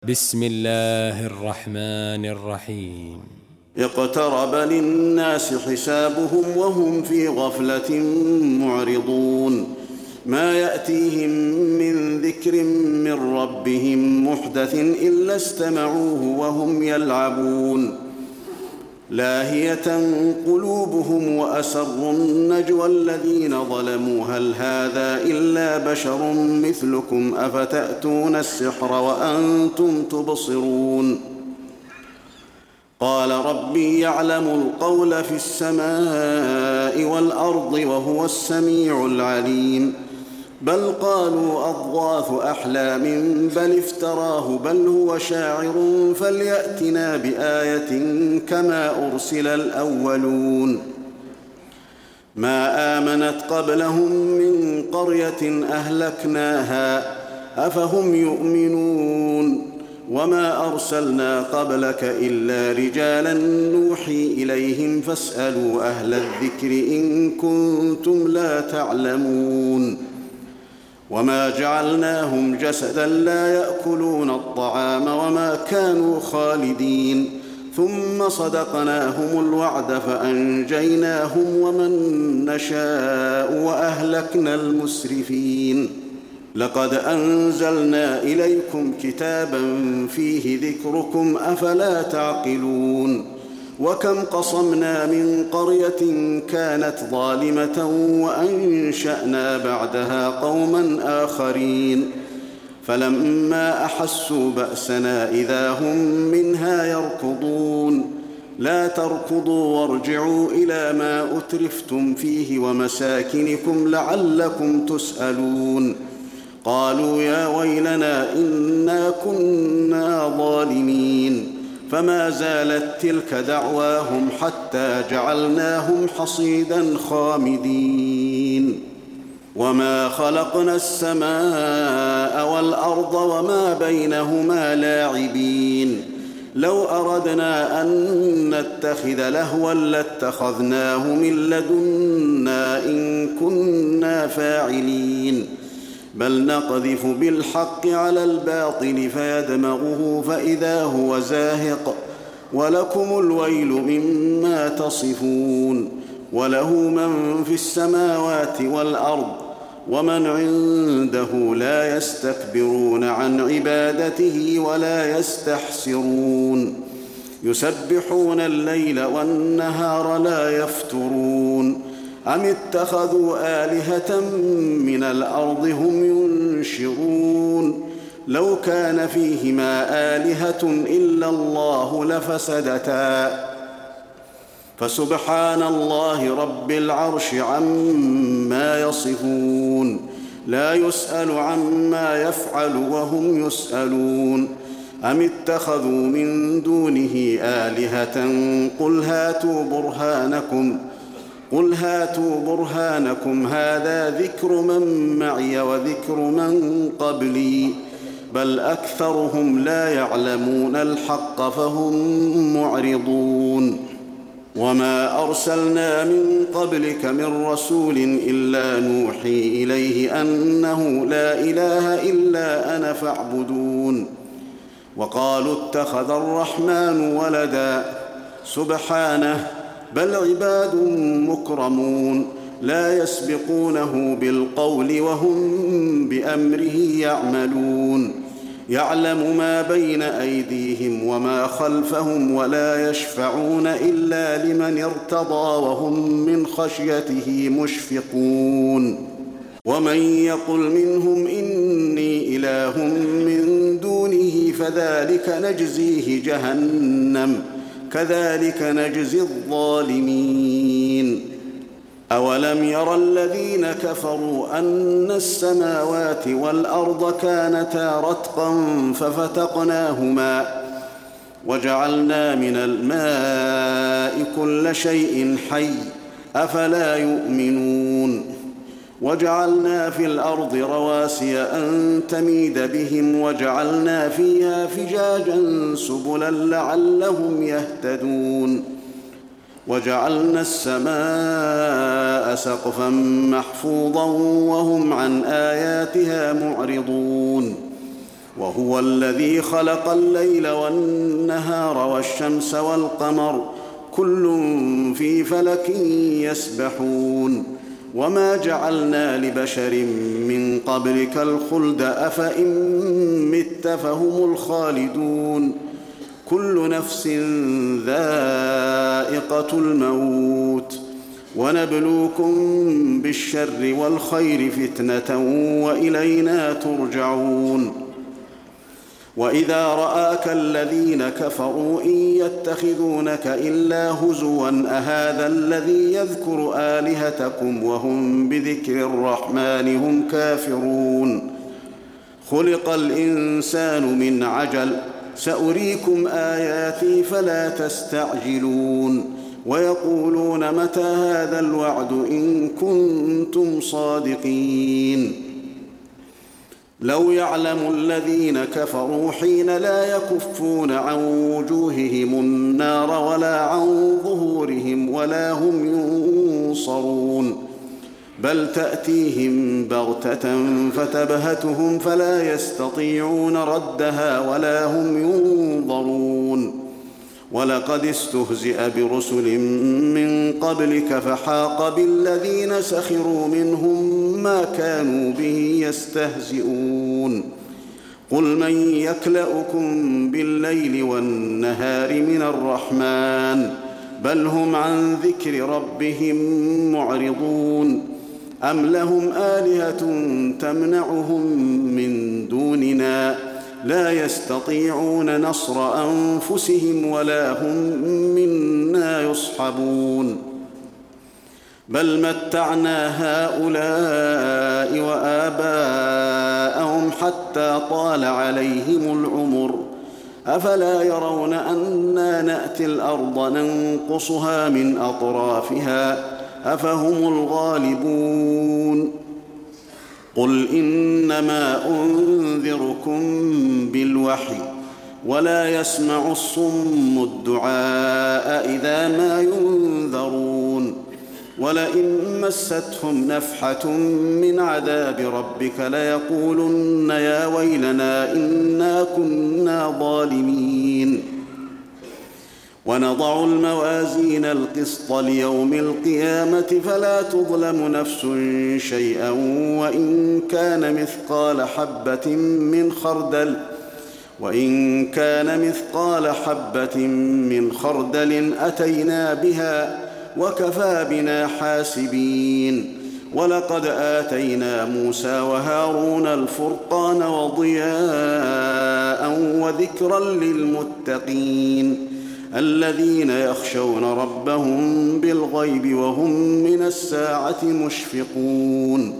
بسم الله الرحمن الرحيم. اقترب للناس حسابهم وهم في غفلة معرضون. ما يأتيهم من ذكر من ربهم محدث إلا استمعوه وهم يلعبون. لاهية قلوبهم وأسروا النجوى الذين ظلموا هل هذا إلا بشر مثلكم أفتأتون السحر وأنتم تبصرون. قال ربي يعلم القول في السماء والأرض وهو السميع العليم. بل قالوا أضغاث أحلام بل افتراه بل هو شاعر فليأتنا بآية كما أرسل الأولون. ما آمنت قبلهم من قرية أهلكناها أفهم يؤمنون. وما أرسلنا قبلك إلا رجالا نوحي إليهم فاسألوا أهل الذكر إن كنتم لا تعلمون. وما جعلناهم جسدا لا يأكلون الطعام وما كانوا خالدين ثم صدقناهم الوعد فأنجيناهم ومن نشاء وأهلكنا المسرفين. لقد أنزلنا إليكم كتابا فيه ذكركم أفلا تعقلون. وكم قصمنا من قرية كانت ظالمة وأنشأنا بعدها قوما آخرين فلما أحسوا بأسنا إذا هم منها يركضون. لا تركضوا وارجعوا إلى ما أترفتم فيه ومساكنكم لعلكم تسألون. قالوا يا ويلنا إنا كنا ظالمين. فما زالت تلك دعواهم حتى جعلناهم حصيدا خامدين. وما خلقنا السماء والأرض وما بينهما لاعبين. لو أردنا أن نتخذ لهوا لاتخذناه من لدنا إن كنا فاعلين. بل نقذف بالحق على الباطل فيدمغه فإذا هو زاهق ولكم الويل مما تصفون. وله من في السماوات والأرض ومن عنده لا يستكبرون عن عبادته ولا يستحسرون. يسبحون الليل والنهار لا يفترون. أم اتخذوا آلهة من الأرض هم ينشرون. لو كان فيهما آلهة إلا الله لفسدتا فسبحان الله رب العرش عما يصفون. لا يسأل عما يفعل وهم يسألون. أم اتخذوا من دونه آلهة قل هاتوا برهانكم هذا ذكر من معي وذكر من قبلي بل أكثرهم لا يعلمون الحق فهم معرضون. وما أرسلنا من قبلك من رسول إلا نوحي إليه أنه لا إله إلا أنا فاعبدون. وقالوا اتخذ الرحمن ولدا سبحانه بل عباد مكرمون لا يسبقونه بالقول وهم بأمره يعملون. يعلم ما بين أيديهم وما خلفهم ولا يشفعون إلا لمن ارتضى وهم من خشيته مشفقون. ومن يقل منهم إني إله من دونه فذلك نجزيه جهنم كذلك نجزي الظالمين. أولم ير الذين كفروا أن السماوات والأرض كانتا رتقا ففتقناهما وجعلنا من الماء كل شيء حي أفلا يؤمنون. وجعلنا في الأرض رواسي أن تميد بهم وجعلنا فيها فجاجا سبلا لعلهم يهتدون. وجعلنا السماء سقفا محفوظا وهم عن آياتها معرضون. وهو الذي خلق الليل والنهار والشمس والقمر كل في فلك يسبحون وما جعلنا لبشر من قبلك الخلد أفإن مت فهم الخالدون كل نفس ذائقة الموت ونبلوكم بالشر والخير فتنة وإلينا ترجعون وإذا رآك الذين كفروا إن يتخذونك إلا هزوا أهذا الذي يذكر آلهتكم وهم بذكر الرحمن هم كافرون خلق الإنسان من عجل سأريكم آياتي فلا تستعجلون ويقولون متى هذا الوعد إن كنتم صادقين لو يعلم الذين كفروا حين لا يكفون عن وجوههم النار ولا عن ظهورهم ولا هم ينصرون بل تأتيهم بغتة فتبهتهم فلا يستطيعون ردها ولا هم ينظرون ولقد استهزئ برسل من قبلك فحاق بالذين سخروا منهم ما كانوا به يستهزئون قل من يكلؤكم بالليل والنهار من الرحمن بل هم عن ذكر ربهم معرضون أم لهم آلهة تمنعهم من دوننا لا يستطيعون نصر أنفسهم ولا هم منا يصحبون بل متعنا هؤلاء وآباءهم حتى طال عليهم العمر أفلا يرون أنا نأتي الأرض ننقصها من أطرافها أفهم الغالبون قل إنما أنذركم بالوحي ولا يسمع الصم الدعاء إذا ما ينذرون ولئن مستهم نفحة من عذاب ربك ليقولن يا ويلنا إنا كنا ظالمين ونضع الموازين القسط ليوم القيامة فلا تظلم نفس شيئا وإن كان مثقال حبة من خردل أتينا بها وكفى بنا حاسبين ولقد آتينا موسى وهارون الفرقان وضياء وذكرا للمتقين الذين يخشون ربهم بالغيب وهم من الساعة مشفقون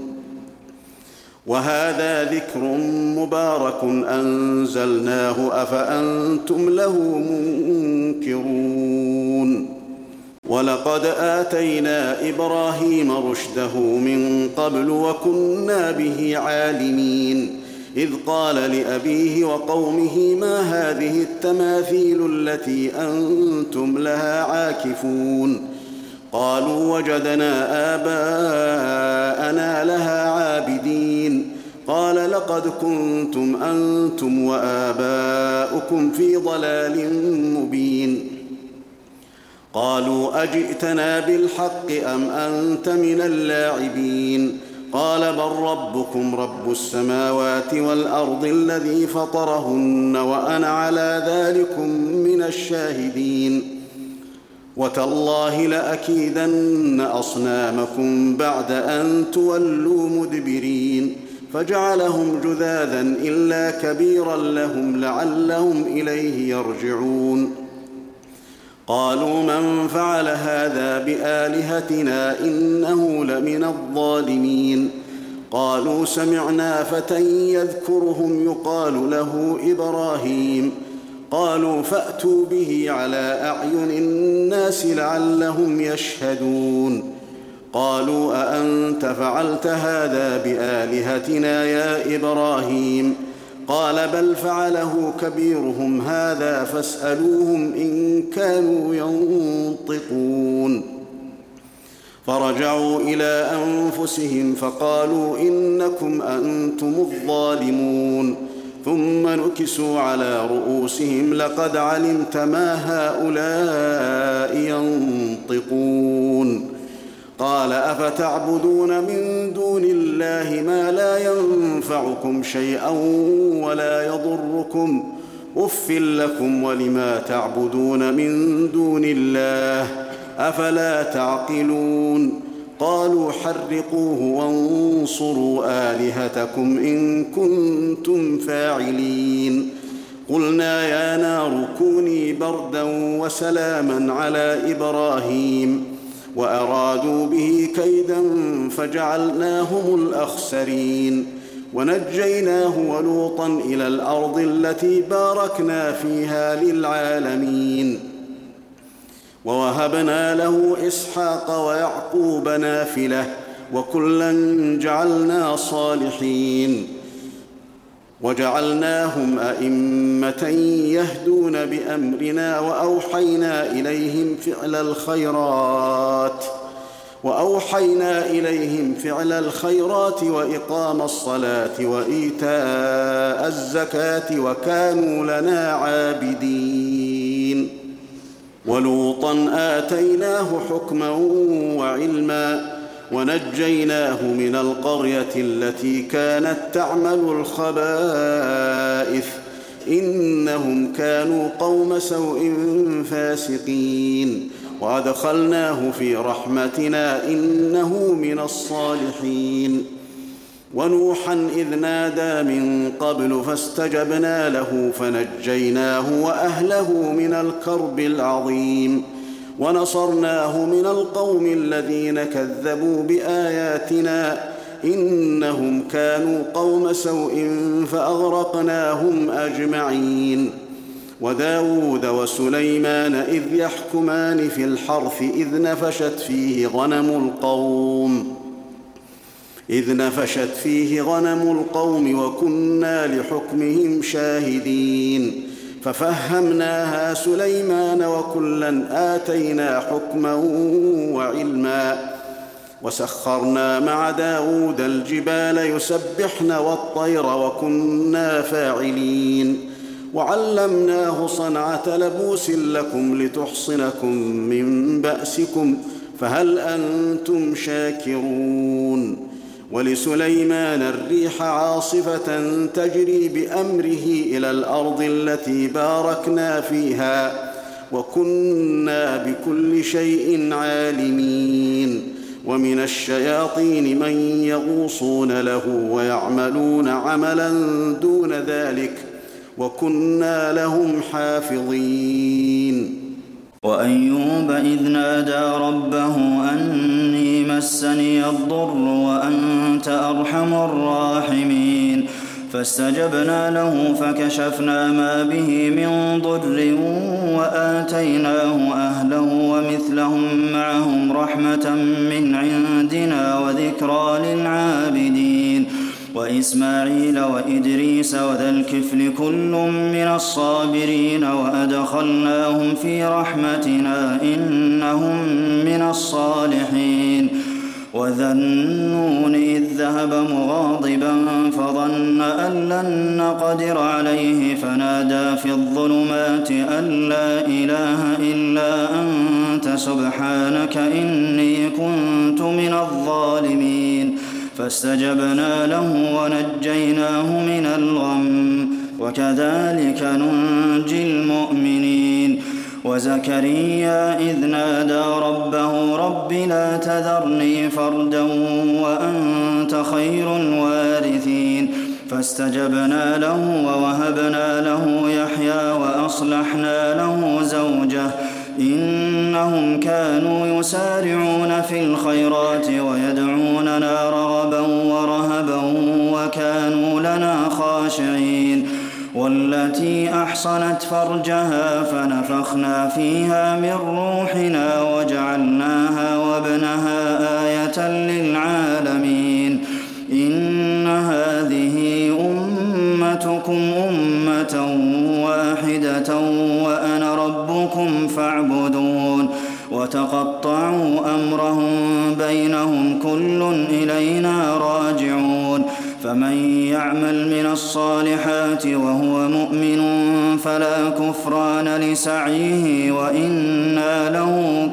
وهذا ذكر مبارك أنزلناه أفأنتم له منكرون ولقد آتينا إبراهيم رشده من قبل وكنا به عالمين إذ قال لأبيه وقومه ما هذه التماثيل التي أنتم لها عاكفون قالوا وجدنا آباءنا لها عابدين قال لقد كنتم أنتم وآباؤكم في ضلال مبين قالوا أجئتنا بالحق أم أنت من اللاعبين قال بل ربكم رب السماوات والأرض الذي فطرهن وأنا على ذلكم من الشاهدين وتالله لأكيدن أصنامكم بعد أن تولوا مدبرين فجعلهم جذاذا إلا كبيرا لهم لعلهم إليه يرجعون قالوا من فعل هذا بآلهتنا إنه لمن الظالمين قالوا سمعنا فتى يذكرهم يقال له إبراهيم قالوا فأتوا به على أعين الناس لعلهم يشهدون قالوا أأنت فعلت هذا بآلهتنا يا إبراهيم قال بل فعله كبيرهم هذا فاسألوهم إن كانوا ينطقون فرجعوا إلى أنفسهم فقالوا إنكم أنتم الظالمون ثم نكسوا على رؤوسهم لقد علمت ما هؤلاء ينطقون قال أفتعبدون من دون الله ما لا ينفعكم شيئا ولا يضركم أف لكم ولما تعبدون من دون الله أفلا تعقلون قالوا حرقوه وانصروا آلهتكم إن كنتم فاعلين قلنا يا نار كوني بردا وسلاما على إبراهيم وأرادوا به كيدا فجعلناهم الأخسرين ونجيناه ولوطا إلى الأرض التي باركنا فيها للعالمين ووهبنا له إسحاق ويعقوب نافلة وكلا جعلنا صالحين وجعلناهم أئمة يهدون بأمرنا وأوحينا إليهم فعل الخيرات وإقام الصلاة وإيتاء الزكاة وكانوا لنا عابدين ولوطا آتيناه حكما وعلما ونجيناه من القرية التي كانت تعمل الخبائث إنهم كانوا قوم سوء فاسقين وأدخلناه في رحمتنا إنه من الصالحين ونوحا إذ نادى من قبل فاستجبنا له فنجيناه وأهله من الكرب العظيم ونصرناه من القوم الذين كذبوا بآياتنا إنهم كانوا قوم سوء فأغرقناهم أجمعين وداود وسليمان إذ يحكمان في الحرث إذ نفشت فيه غنم القوم وكنا لحكمهم شاهدين ففهمناها سليمان وكلا آتينا حكما وعلما وسخرنا مع داود الجبال يسبحن والطير وكنا فاعلين وعلمناه صنعة لبوس لكم لتحصنكم من بأسكم فهل أنتم شاكرون ولسليمان الريح عاصفة تجري بأمره إلى الأرض التي باركنا فيها وكنا بكل شيء عالمين ومن الشياطين من يغوصون له ويعملون عملا دون ذلك وكنا لهم حافظين وأيوب إذ نادى ربه أني مسني الضر وأنت أرحم الراحمين فاستجبنا له فكشفنا ما به من ضر وآتيناه أهله ومثلهم معهم رحمة من عندنا وذكرى للعابدين وإسماعيل وإدريس وذا الكفل كل من الصابرين وأدخلناهم في رحمتنا إنهم من الصالحين وذا النون إذ ذهب مغاضبا فظن أن لن نقدر عليه فنادى في الظلمات أن لا إله إلا أنت سبحانك إني كنت من الظالمين فاستجبنا له ونجيناه من الغم وكذلك ننجي المؤمنين وزكريا إذ نادى ربه رب لا تذرني فردا وأنت خير الوارثين فاستجبنا له ووهبنا له يحيى وأصلحنا له زوجه إنهم كانوا يسارعون في الخيرات ويدعوننا رغبا ورهبا وكانوا لنا خاشعين والتي أحصنت فرجها فنفخنا فيها من روحنا وجعلناها وابنها آية للعالمين إن هذه أمتكم أمة واحدة وأنا ربكم فاعبدون وتقطعوا أمرهم بينهم كل إلينا راجعون فمن يعمل من الصالحات وهو مؤمن فلا كفران لسعيه وإنا له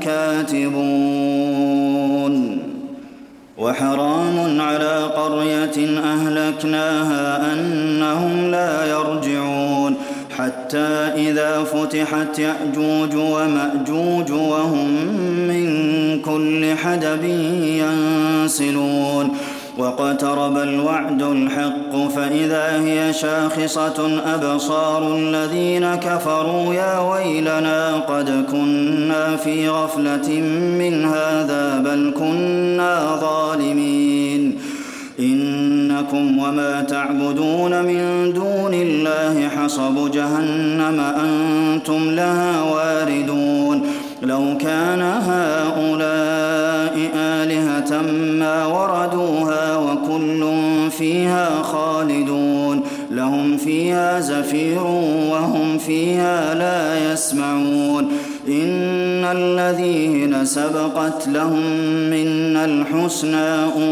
كاتبون وحرام على قرية أهلكناها أنهم لا يرجعون حتى إذا فتحت يأجوج ومأجوج وهم من كل حدب ينسلون واقترب الوعد الحق فإذا هي شاخصة أبصار الذين كفروا يا ويلنا قد كنا في غفلة من هذا بل كنا ظالمين إنكم وما تعبدون من دون الله حصب جهنم أنتم لها واردون لو كان هؤلاء آلهة ما وردوها وكل فيها خالدون لهم فيها زفير وهم فيها لا يسمعون إن الذين سبقت لهم منا الحسنى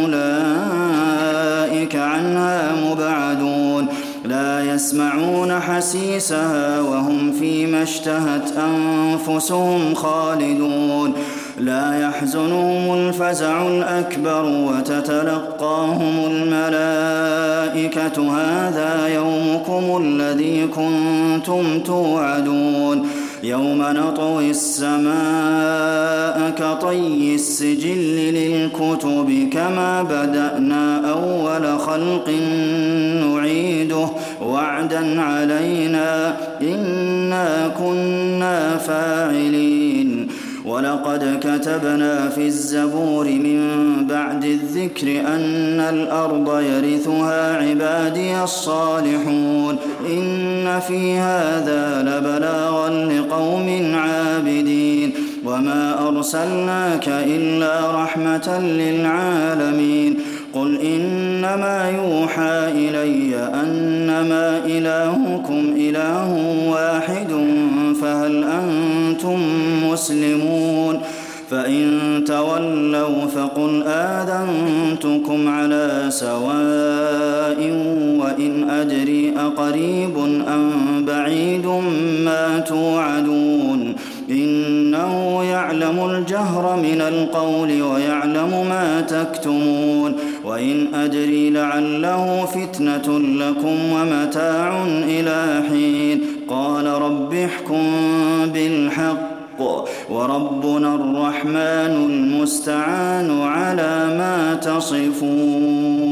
أولئك عنها مبعدون لا يسمعون حسيسها وهم فيما اشتهت أنفسهم خالدون لا يحزنهم الفزع الأكبر وتتلقاهم الملائكة هذا يومكم الذي كنتم توعدون يوم نطوي السماء كطي السجل للكتب كما بدأنا أول خلق نعيده وعدا علينا إنا كنا فاعلين ولقد كتبنا في الزبور من بعد الذكر أن الأرض يرثها عبادي الصالحون إن في هذا لبلاغا لقوم عابدين وما أرسلناك إلا رحمة للعالمين قل إنما يوحى إلي أنما إلهكم إله واحد فهل أنتم مسلمون فإن تولوا فقل آذنتكم على سواء وإن أدري أقريب أم بعيد ما توعدون إنه يعلم الجهر من القول ويعلم ما تكتمون وإن أدري لعله فتنة لكم ومتاع إلى حين قال رب احكم بالحق وربنا الرحمن المستعان على ما تصفون